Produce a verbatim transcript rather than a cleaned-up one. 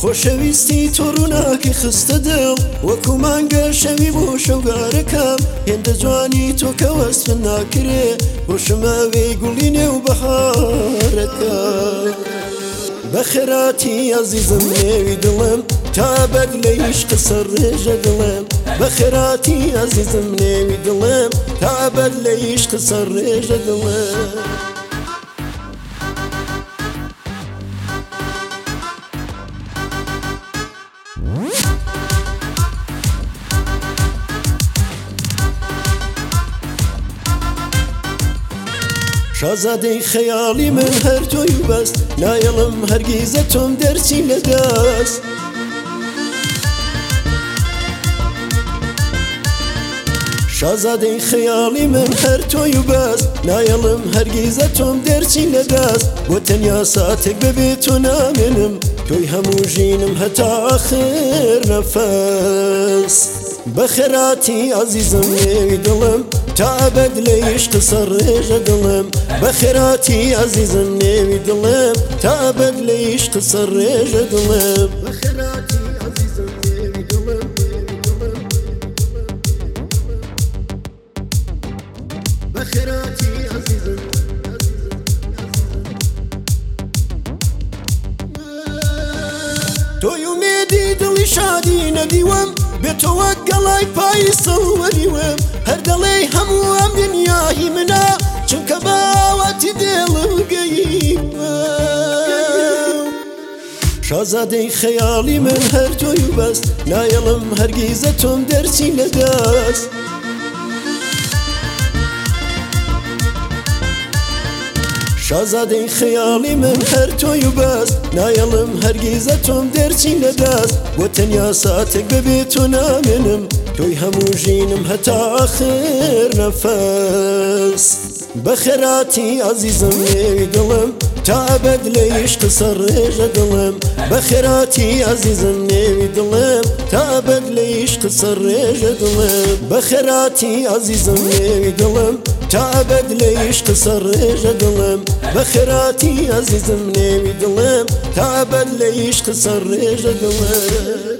خۆشەویستی تۆ ڕووناکی خستە دڵ وەکو مانگە شەوی بۆ شەوگارەکەم هێندە جوانی تۆ کە وەسفم ناکرێ بۆ شماوەی گوڵی نێو بەهارەکە بەخێراتی عەزیزم نێوی دڵم تابەت لە عیشق سەر ڕێژە دڵم بەخێراتی عەزیزم نێوی دڵم تابەت لە عیشق سەر ڕێژە دڵم شازادەی خەیاڵی من هەر تۆی و بەس نایەڵم هەرگیزە تۆم دەرچی لەدەست شازادەی خەیاڵی من هەر تۆی و بەس نایەڵم هەرگیزە تۆم دەرچی لەدەست بۆ تەنیا ساتێک بەبێ تۆ نامێنم تۆی هەموو ژینم هەتا ئاخر نەفەس بەخێراتی عەزیزم نێوی دڵم تابەت لە عیشق سەر ڕێژە دڵم بەخێراتی عەزیزم نێوی دڵم تابەت لە عیشق سەر ڕێژە دڵم بەخێراتی عەزیزم نێوی دڵم بەخێراتی عەزیزم تۆی ومێدی دڵی شادی نەدیوەم بێتۆ وەک گەڵای پای سەڵوەریوەم هەر دەڵێ هەموو ئەم دنیای منە چونکە باوەتی دێڵم گەیمە شازادەی خەیاڵی من هەر تۆی و بەس نایەڵم هەرگیزە تۆم دەرچی لەدەست شازادەی خەیاڵی من هەر تۆی و بەس نایەڵم هەرگیزە تۆم دەرچی لەدەست بۆ تەنیا ساتێک بەبێ تۆ نامێنم تۆی هەموو ژینم هەتا ئاخر نەفەس بەخێراتی عەزیزم نێوی دڵم تابەت لە عیشق سەر ڕێژە دڵم بەخێراتی عەزیزم نێوی دڵم تابەت لە عیشق سەر ڕێژە دڵم بەخێراتی عەزیزم نێوی دڵم تابەت لە عیشق سەر ڕێژە دڵم بەخێراتی عەزیزم نێوی دڵم تابەت لە عیشق سەر ڕێژە دڵم